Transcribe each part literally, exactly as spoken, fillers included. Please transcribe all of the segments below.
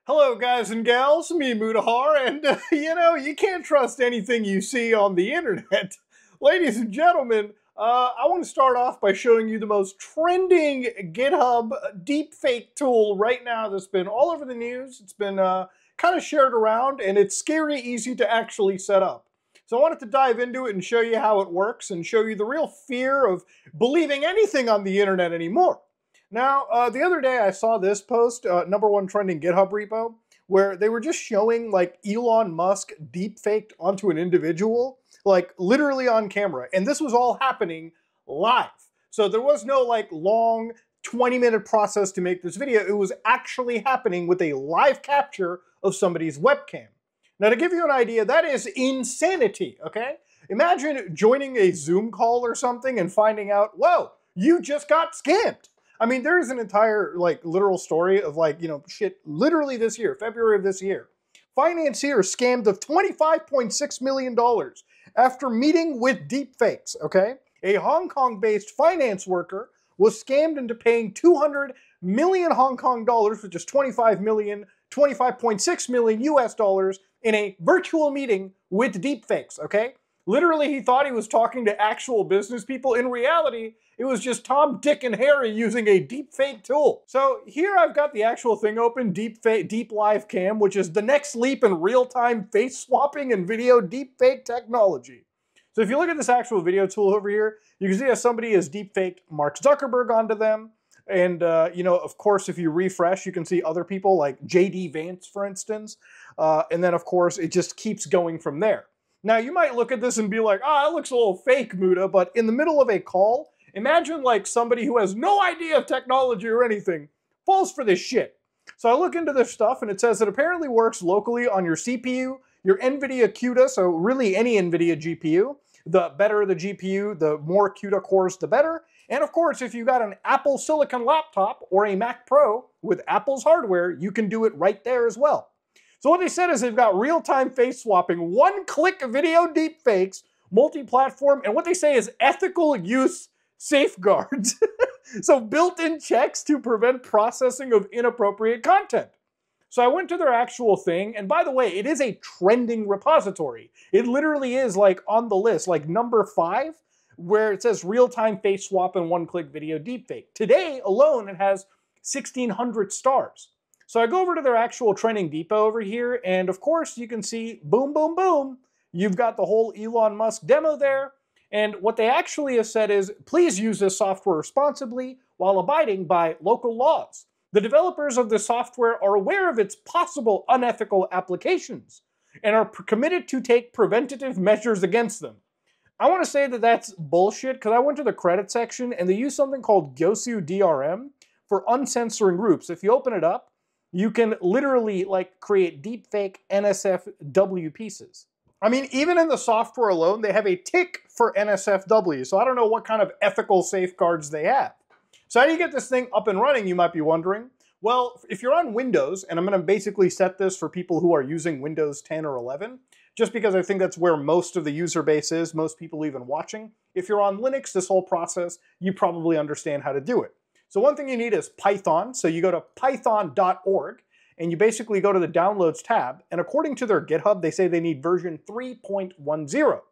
Hello guys and gals, me Mutahar, and uh, you know, you can't trust anything you see on the internet. Ladies and gentlemen, uh, I want to start off by showing you the most trending GitHub deepfake tool right now that's been all over the news. It's been uh, kind of shared around, and it's scary easy to actually set up. So I wanted to dive into it and show you how it works and show you the real fear of believing anything on the internet anymore. Now, uh, the other day I saw this post, uh, number one trending GitHub repo, where they were just showing like Elon Musk deepfaked onto an individual, like literally on camera. And this was all happening live. So there was no like long twenty minute process to make this video. It was actually happening with a live capture of somebody's webcam. Now, to give you an idea, that is insanity, okay? Imagine joining a Zoom call or something and finding out, whoa, you just got scammed. I mean, there is an entire, like, literal story of, like, you know, shit, literally this year, February of this year. Financier scammed of twenty-five point six million dollars after meeting with deepfakes, okay? A Hong Kong-based finance worker was scammed into paying two hundred million Hong Kong dollars, which is twenty-five million, twenty-five point six million U S dollars, in a virtual meeting with deepfakes, okay? Literally, he thought he was talking to actual business people. In reality, it was just Tom, Dick, and Harry using a deepfake tool. So here I've got the actual thing open, Deep, Deep Live Cam, which is the next leap in real-time face swapping and video deepfake technology. So if you look at this actual video tool over here, you can see how somebody has deepfaked Mark Zuckerberg onto them. And, uh, you know, of course, if you refresh, you can see other people like J D Vance, for instance. Uh, and then, of course, it just keeps going from there. Now, you might look at this and be like, ah, oh, it looks a little fake, Muta, but in the middle of a call, imagine like somebody who has no idea of technology or anything falls for this shit. So I look into this stuff and it says it apparently works locally on your C P U, your NVIDIA CUDA, so really any NVIDIA G P U. The better the G P U, the more CUDA cores, the better. And of course, if you got an Apple Silicon laptop or a Mac Pro with Apple's hardware, you can do it right there as well. So what they said is they've got real-time face swapping, one-click video deepfakes, multi-platform, and what they say is ethical use safeguards. So built-in checks to prevent processing of inappropriate content. So I went to their actual thing, and by the way, it is a trending repository. It literally is like on the list, like number five, where it says real-time face swap and one-click video deepfake. Today alone, it has sixteen hundred stars. So I go over to their actual trending depot over here, and of course you can see, boom, boom, boom, you've got the whole Elon Musk demo there. And what they actually have said is, please use this software responsibly while abiding by local laws. The developers of this software are aware of its possible unethical applications and are committed to take preventative measures against them. I want to say that that's bullshit because I went to the credit section and they use something called Gosu D R M for uncensoring groups. If you open it up, you can literally like create deepfake N S F W pieces. I mean, even in the software alone, they have a tick for N S F W, so I don't know what kind of ethical safeguards they have. So how do you get this thing up and running, you might be wondering? Well, if you're on Windows, and I'm going to basically set this for people who are using Windows ten or eleven, just because I think that's where most of the user base is, most people even watching. If you're on Linux, this whole process, you probably understand how to do it. So one thing you need is Python. So you go to python dot org and you basically go to the Downloads tab. And according to their GitHub, they say they need version three point ten.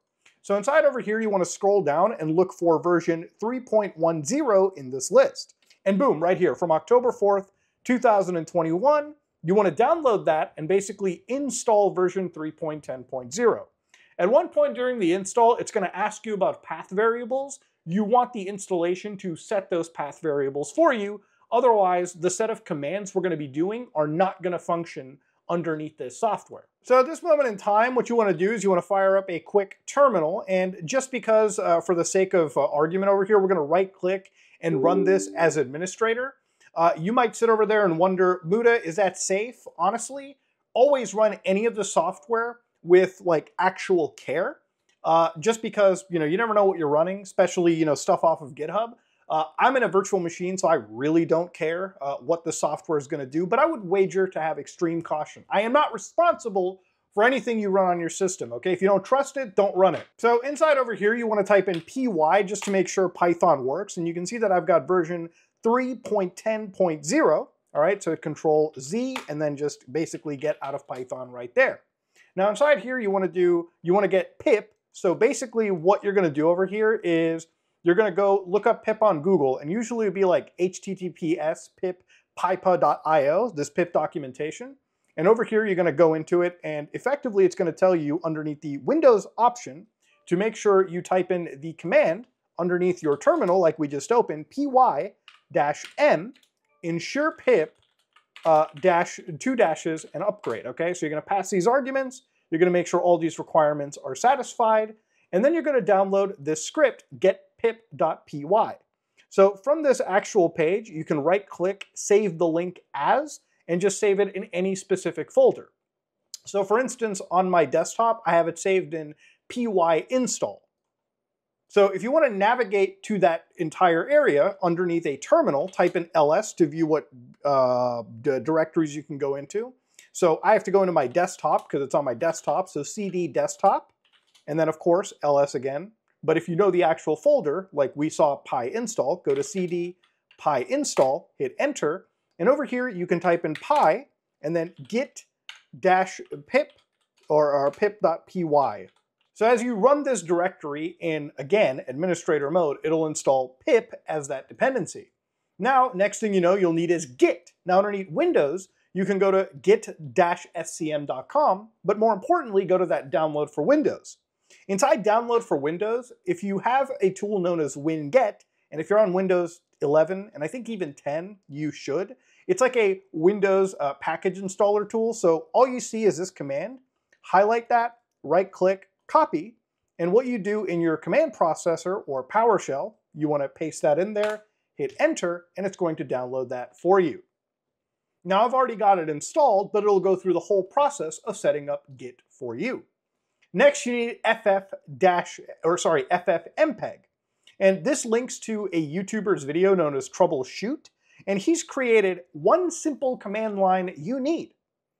So inside over here, you want to scroll down and look for version three point ten in this list. And boom, right here from October fourth, two thousand twenty-one, you want to download that and basically install version three point ten point zero. At one point during the install, it's going to ask you about path variables. You want the installation to set those path variables for you. Otherwise, the set of commands we're going to be doing are not going to function underneath this software. So at this moment in time, what you want to do is you want to fire up a quick terminal. And just because, uh, for the sake of uh, argument over here, we're going to right click and run this as administrator. Uh, you might sit over there and wonder, Muta, is that safe? Honestly, always run any of the software with like actual care. Uh, just because, you know, you never know what you're running, especially, you know, stuff off of GitHub. Uh, I'm in a virtual machine, so I really don't care uh, what the software is going to do, but I would wager to have extreme caution. I am not responsible for anything you run on your system, okay? If you don't trust it, don't run it. So inside over here, you want to type in P Y just to make sure Python works, and you can see that I've got version three point ten point zero, All right, so Control Z and then just basically get out of Python right there. Now inside here, you want to do, you want to get pip. So basically what you're going to do over here is you're going to go look up pip on Google, and usually it'd be like H T T P S pip pipa dot i o, this pip documentation. And over here, you're going to go into it, and effectively it's going to tell you underneath the Windows option to make sure you type in the command underneath your terminal, like we just opened, py-m, ensure pip uh, dash two dashes and upgrade. Okay, so you're going to pass these arguments. You're going to make sure all these requirements are satisfied, and then you're going to download this script, getpip.py. So from this actual page, you can right-click, save the link as, and just save it in any specific folder. So for instance, on my desktop, I have it saved in py install. So if you want to navigate to that entire area underneath a terminal, type in L S to view what uh, directories you can go into. So I have to go into my desktop because it's on my desktop, so cd desktop, and then of course L S again. But if you know the actual folder, like we saw py install, go to cd py install, hit enter, and over here you can type in py and then git dash pip or, or pip.py. So as you run this directory in, again, administrator mode, it'll install pip as that dependency. Now, next thing you know, you'll need is git. Now underneath Windows, you can go to git dash s c m dot com, but more importantly, go to that download for Windows. Inside download for Windows, if you have a tool known as winget, and if you're on Windows eleven, and I think even ten, you should, it's like a Windows uh, package installer tool. So all you see is this command, highlight that, right click, copy, and what you do in your command processor or PowerShell, you want to paste that in there, hit enter, and it's going to download that for you. Now I've already got it installed, but it'll go through the whole process of setting up Git for you. Next, you need ff dash or sorry ffmpeg, and this links to a YouTuber's video known as Troubleshoot, and he's created one simple command line you need.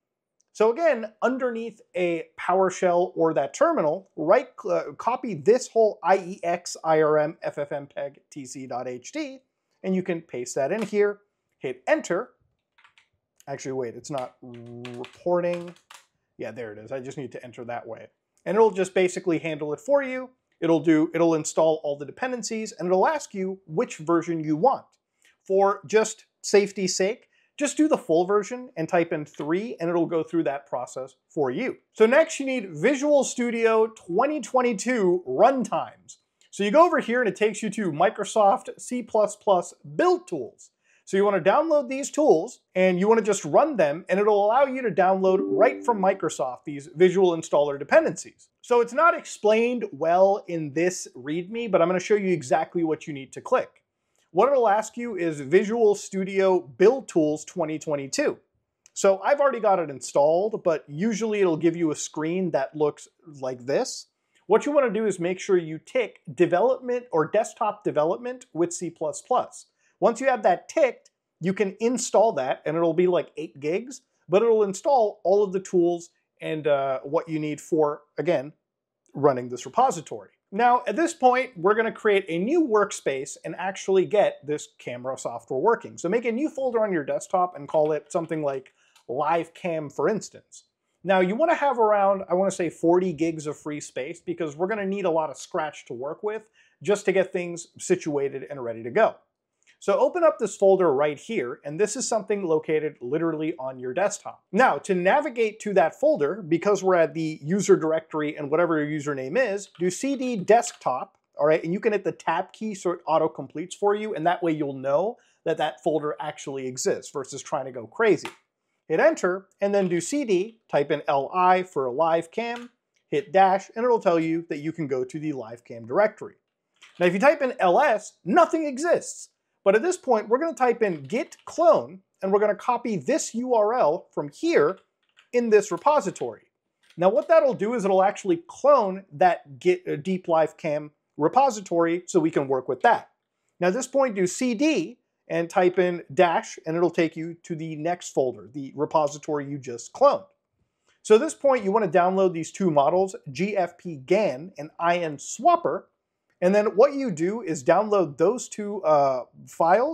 So again, underneath a PowerShell or that terminal, right uh, copy this whole iex irm ffmpeg tc.ht, and you can paste that in here, hit enter. Actually, wait, it's not reporting. Yeah, there it is. I just need to enter that way. And it'll just basically handle it for you. It'll do, it'll install all the dependencies, and it'll ask you which version you want. For just safety's sake, just do the full version and type in three, and it'll go through that process for you. So next you need Visual Studio twenty twenty-two runtimes. So you go over here and it takes you to Microsoft C plus plus build tools. So you want to download these tools and you want to just run them, and it'll allow you to download right from Microsoft these visual installer dependencies. So it's not explained well in this README, but I'm going to show you exactly what you need to click. What it'll ask you is Visual Studio Build Tools twenty twenty-two. So I've already got it installed, but usually it'll give you a screen that looks like this. What you want to do is make sure you tick development or desktop development with C plus plus. Once you have that ticked, you can install that, and it'll be like eight gigs, but it'll install all of the tools and uh, what you need for, again, running this repository. Now, at this point, we're going to create a new workspace and actually get this camera software working. So make a new folder on your desktop and call it something like LiveCam, for instance. Now, you want to have around, I want to say forty gigs of free space, because we're going to need a lot of Scratch to work with just to get things situated and ready to go. So open up this folder right here, and this is something located literally on your desktop. Now, to navigate to that folder, because we're at the user directory and whatever your username is, do cd desktop, all right, and you can hit the tab key so it auto-completes for you, and that way you'll know that that folder actually exists versus trying to go crazy. Hit enter, and then do cd, type in li for LiveCam, hit dash, and it'll tell you that you can go to the LiveCam directory. Now, if you type in ls, nothing exists. But at this point, we're going to type in git clone, and we're going to copy this U R L from here in this repository. Now what that'll do is it'll actually clone that git uh, deep LiveCam repository so we can work with that. Now at this point, do cd and type in dash, and it'll take you to the next folder, the repository you just cloned. So at this point, you want to download these two models, G F P GAN and I N Swapper. And then what you do is download those two uh, files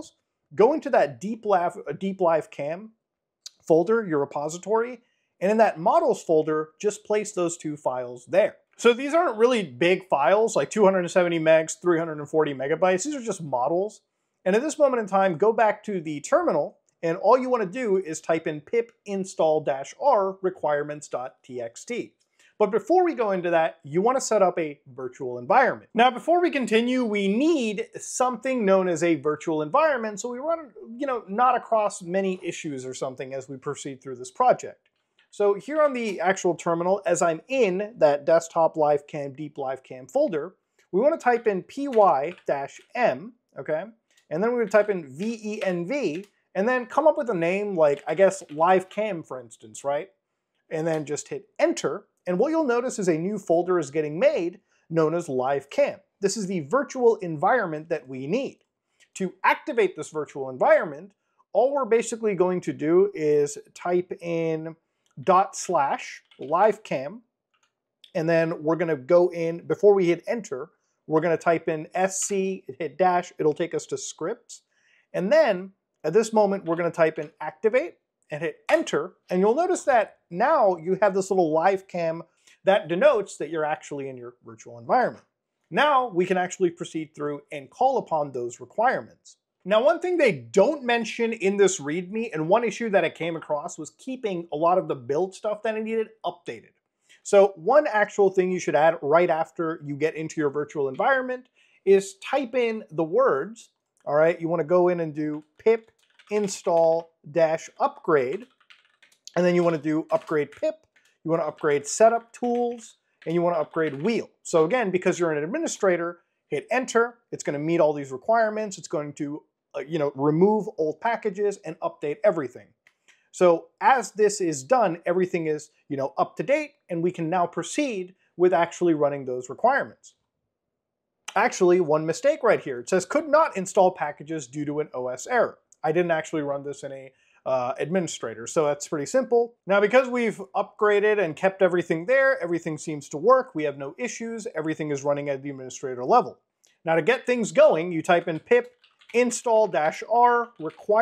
go into that Deep Live, Deep Live Cam folder, your repository, and in that models folder, just place those two files there. So these aren't really big files, like two hundred seventy megs, three hundred forty megabytes. These are just models. And at this moment in time, go back to the terminal, and all you want to do is type in pip install-r requirements.txt. But before we go into that, you want to set up a virtual environment. Now, before we continue, we need something known as a virtual environment, so we run, you know, not across many issues or something as we proceed through this project. So here on the actual terminal, as I'm in that desktop live cam, deep live cam folder, we want to type in py-m, okay? And then we're going to type in venv, and then come up with a name like, I guess, live cam, for instance, right? And then just hit enter. And what you'll notice is a new folder is getting made known as live cam. This is the virtual environment that we need. To activate this virtual environment, all we're basically going to do is type in dot slash live cam, and then we're going to go in, before we hit enter, we're going to type in sc, hit dash, it'll take us to scripts, and then at this moment we're going to type in activate and hit enter, and you'll notice that now you have this little live cam that denotes that you're actually in your virtual environment. Now we can actually proceed through and call upon those requirements. Now, one thing they don't mention in this README, and one issue that I came across, was keeping a lot of the build stuff that I needed updated. So one actual thing you should add right after you get into your virtual environment is type in the words, all right? You want to go in and do pip install dash upgrade, and then you want to do upgrade pip, you want to upgrade setup tools, and you want to upgrade wheel. So again, because you're an administrator, hit enter, it's going to meet all these requirements, it's going to uh, you know, remove old packages and update everything. So as this is done, everything is, you know, up to date, and we can now proceed with actually running those requirements. Actually, one mistake right here. It says could not install packages due to an O S error. I didn't actually run this in a uh, administrator, so that's pretty simple. Now, because we've upgraded and kept everything there, everything seems to work. We have no issues. Everything is running at the administrator level. Now, to get things going, you type in pip install-r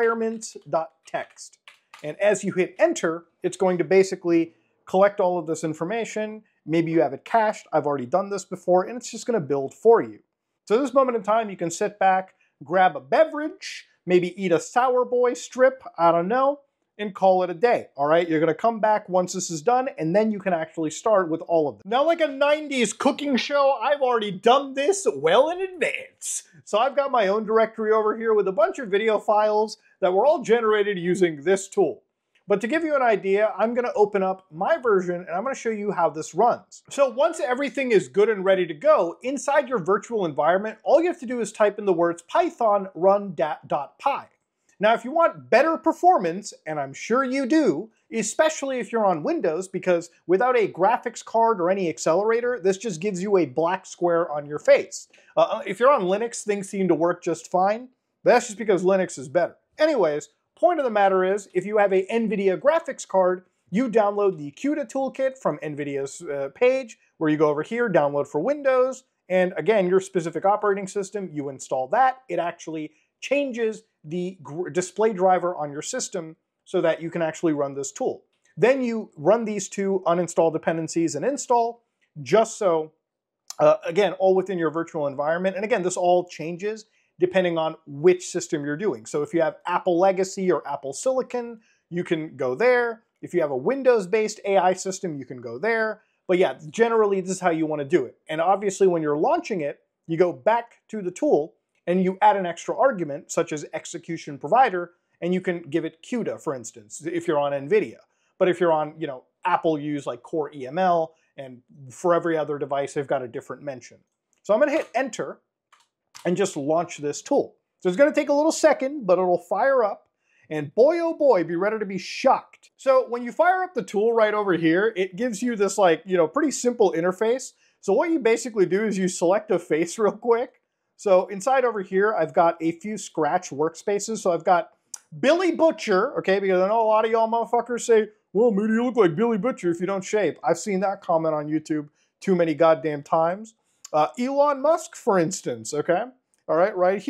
requirements.txt. And as you hit enter, it's going to basically collect all of this information. Maybe you have it cached. I've already done this before, and it's just going to build for you. So at this moment in time, you can sit back, grab a beverage, maybe eat a Sour Boy strip, I don't know, and call it a day, all right? You're gonna come back once this is done, and then you can actually start with all of them. Now, like a nineties cooking show, I've already done this well in advance. So I've got my own directory over here with a bunch of video files that were all generated using this tool. But to give you an idea, I'm gonna open up my version and I'm gonna show you how this runs. So once everything is good and ready to go, inside your virtual environment, all you have to do is type in the words python run.py. Now, if you want better performance, and I'm sure you do, especially if you're on Windows, because without a graphics card or any accelerator, this just gives you a black square on your face. Uh, if you're on Linux, things seem to work just fine, but that's just because Linux is better. Anyways, point of the matter is, if you have a NVIDIA graphics card, you download the CUDA toolkit from NVIDIA's uh, page, where you go over here, download for Windows, and again, your specific operating system, you install that. It actually changes the display driver on your system so that you can actually run this tool. Then you run these two uninstall dependencies and install, just so, uh, again, all within your virtual environment. And again, this all changes depending on which system you're doing. So if you have Apple Legacy or Apple Silicon, you can go there. If you have a Windows-based A I system, you can go there. But yeah, generally, this is how you want to do it. And obviously, when you're launching it, you go back to the tool, and you add an extra argument, such as execution provider, and you can give it CUDA, for instance, if you're on NVIDIA. But if you're on, you know, Apple use like Core E M L, and for every other device, they've got a different mention. So I'm gonna hit enter and just launch this tool. So it's gonna take a little second, but it'll fire up, and boy, oh boy, be ready to be shocked. So when you fire up the tool right over here, it gives you this like, you know, pretty simple interface. So what you basically do is you select a face real quick. So inside over here, I've got a few Scratch workspaces. So I've got Billy Butcher, okay, because I know a lot of y'all motherfuckers say, well, Moody, you look like Billy Butcher if you don't shave. I've seen that comment on YouTube too many goddamn times. Uh, Elon Musk, for instance, okay? All right, right here.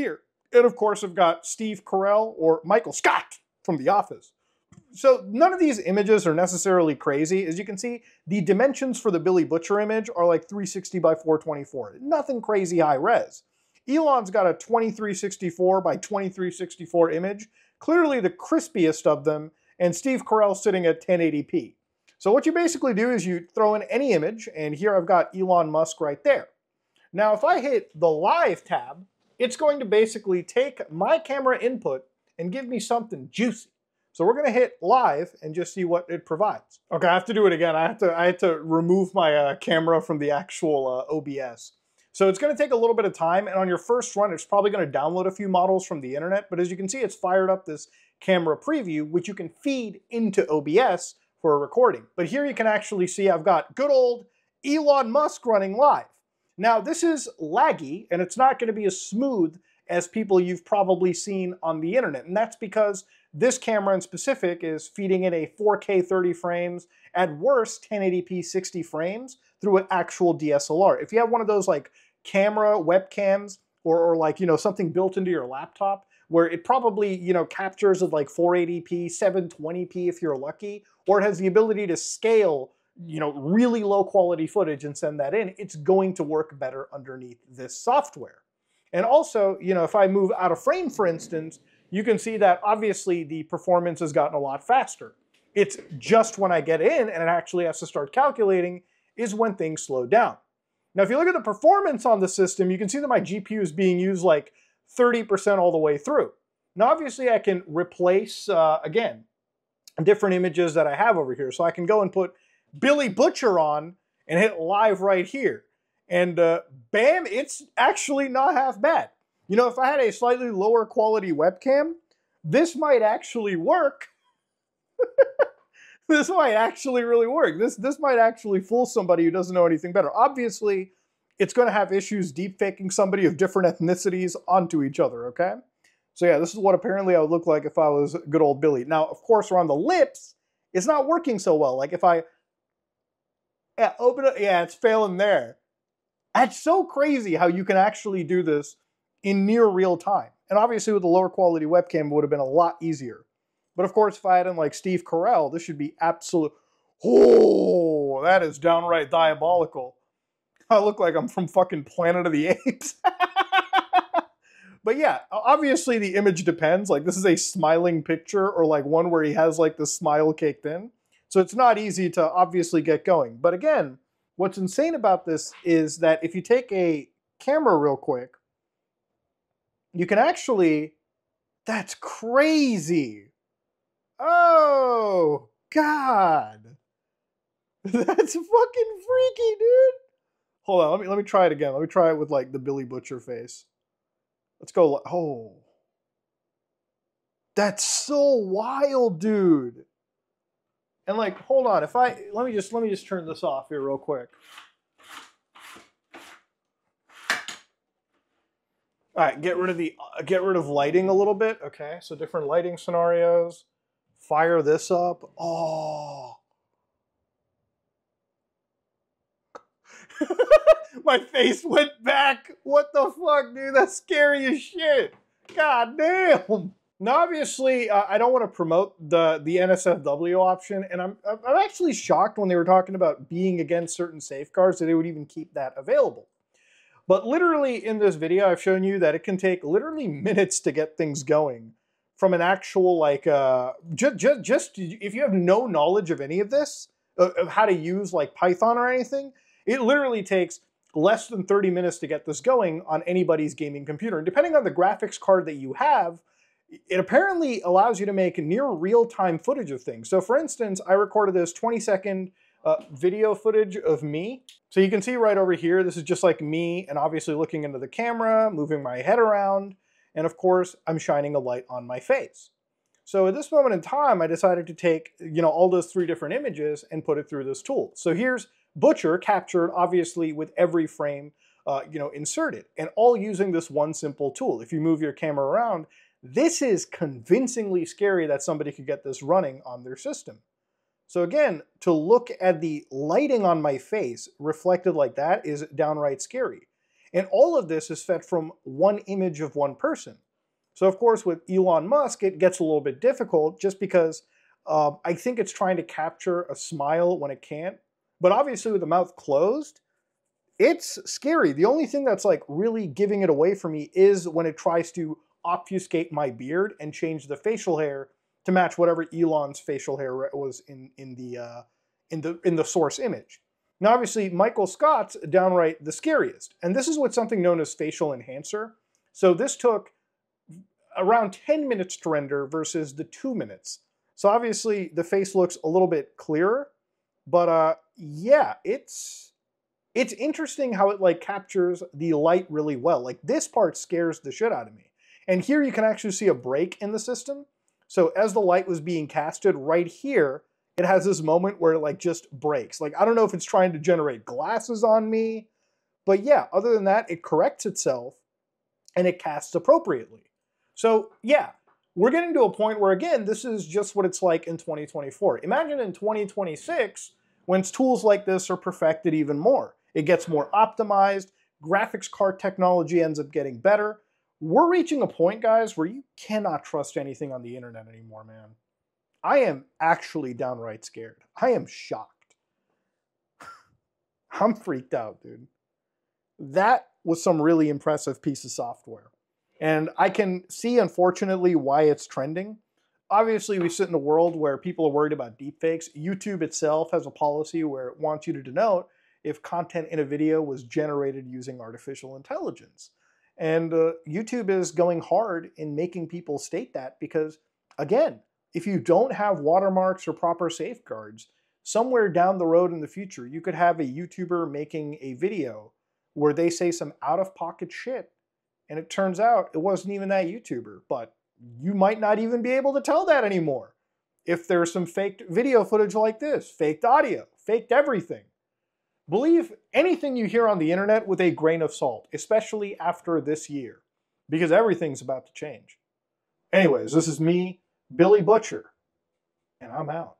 And of course, I've got Steve Carell or Michael Scott from The Office. So none of these images are necessarily crazy. As you can see, the dimensions for the Billy Butcher image are like three sixty by four twenty-four. Nothing crazy high res. Elon's got a twenty-three sixty-four by twenty-three sixty-four image, clearly the crispiest of them, and Steve Carell sitting at ten eighty p. So what you basically do is you throw in any image, and here I've got Elon Musk right there. Now if I hit the Live tab, it's going to basically take my camera input and give me something juicy. So we're going to hit Live and just see what it provides. Okay, I have to do it again. I have to, I have to remove my uh, camera from the actual uh, O B S. So it's going to take a little bit of time, and on your first run, it's probably going to download a few models from the internet, but as you can see, it's fired up this camera preview, which you can feed into O B S for a recording. But here you can actually see I've got good old Elon Musk running live. Now, this is laggy, and it's not going to be as smooth as people you've probably seen on the internet, and that's because this camera in specific is feeding in a four K thirty frames, at worst ten eighty p sixty frames through an actual D S L R. If you have one of those like camera webcams or, or like, you know, something built into your laptop where it probably, you know, captures at like four eighty p, seven twenty p if you're lucky, or it has the ability to scale, you know, really low quality footage and send that in, it's going to work better underneath this software. And also, you know, if I move out of frame, for instance, you can see that obviously the performance has gotten a lot faster. It's just when I get in and it actually has to start calculating is when things slow down. Now, if you look at the performance on the system, you can see that my G P U is being used like thirty percent all the way through. Now, obviously, I can replace, uh, again, different images that I have over here. So I can go and put Billy Butcher on and hit Live right here. And uh, bam, it's actually not half bad. You know, if I had a slightly lower quality webcam, this might actually work. This might actually really work. This, this might actually fool somebody who doesn't know anything better. Obviously, it's going to have issues deepfaking somebody of different ethnicities onto each other, okay? So yeah, this is what apparently I would look like if I was good old Billy. Now, of course, around the lips, it's not working so well. Like if I, yeah, open it, yeah, it's failing there. That's so crazy how you can actually do this in near real time. And obviously with a lower quality webcam, it would have been a lot easier. But of course, if I had in like Steve Carell, this should be absolute, oh, that is downright diabolical. I look like I'm from fucking Planet of the Apes. But yeah, obviously the image depends. Like this is a smiling picture or like one where he has like the smile caked in. So it's not easy to obviously get going. But again, what's insane about this is that if you take a camera real quick, you can actually, that's crazy. Oh, God. That's fucking freaky, dude. Hold on, let me, let me try it again. Let me try it with like the Billy Butcher face. Let's go, oh. That's so wild, dude. And like, hold on, if I, let me just, let me just turn this off here real quick. All right, get rid of the, uh, get rid of lighting a little bit. Okay, so different lighting scenarios. Fire this up. Oh. My face went back. What the fuck, dude? That's scary as shit. God damn. Now, obviously, uh, I don't want to promote the, the N S F W option, and I'm, I'm actually shocked when they were talking about being against certain safeguards that they would even keep that available. But literally in this video, I've shown you that it can take literally minutes to get things going from an actual, like, uh, just, just, just if you have no knowledge of any of this, of, of how to use like Python or anything, it literally takes less than thirty minutes to get this going on anybody's gaming computer. And depending on the graphics card that you have, it apparently allows you to make near real-time footage of things. So for instance, I recorded this twenty second uh, video footage of me. So you can see right over here, this is just like me and obviously looking into the camera, moving my head around, and of course, I'm shining a light on my face. So at this moment in time, I decided to take, you know, all those three different images and put it through this tool. So here's Butcher captured, obviously, with every frame, uh, you know, inserted, and all using this one simple tool. If you move your camera around, this is convincingly scary that somebody could get this running on their system. So again, to look at the lighting on my face reflected like that is downright scary. And all of this is fed from one image of one person. So of course with Elon Musk, it gets a little bit difficult just because um, I think it's trying to capture a smile when it can't. But obviously with the mouth closed, it's scary. The only thing that's like really giving it away for me is when it tries to obfuscate my beard and change the facial hair to match whatever Elon's facial hair was in in the uh, in the in the source image. Now, obviously, Michael Scott's downright the scariest, and this is with something known as facial enhancer. So this took around ten minutes to render versus the two minutes. So obviously, the face looks a little bit clearer, but uh, yeah, it's it's interesting how it like captures the light really well. Like this part scares the shit out of me, and here you can actually see a break in the system. So as the light was being casted right here, it has this moment where it like just breaks. Like, I don't know if it's trying to generate glasses on me, but yeah, other than that, it corrects itself and it casts appropriately. So yeah, we're getting to a point where, again, this is just what it's like in twenty twenty-four. Imagine in twenty twenty-six, when tools like this are perfected even more. It gets more optimized, graphics card technology ends up getting better. We're reaching a point, guys, where you cannot trust anything on the internet anymore, man. I am actually downright scared. I am shocked. I'm freaked out, dude. That was some really impressive piece of software. And I can see, unfortunately, why it's trending. Obviously, we sit in a world where people are worried about deepfakes. YouTube itself has a policy where it wants you to denote if content in a video was generated using artificial intelligence. And uh, YouTube is going hard in making people state that because, again, if you don't have watermarks or proper safeguards, somewhere down the road in the future, you could have a YouTuber making a video where they say some out-of-pocket shit, and it turns out it wasn't even that YouTuber, but you might not even be able to tell that anymore. If there's some faked video footage like this, faked audio, faked everything. Believe anything you hear on the internet with a grain of salt, especially after this year, because everything's about to change. Anyways, this is me, Billy Butcher, and I'm out.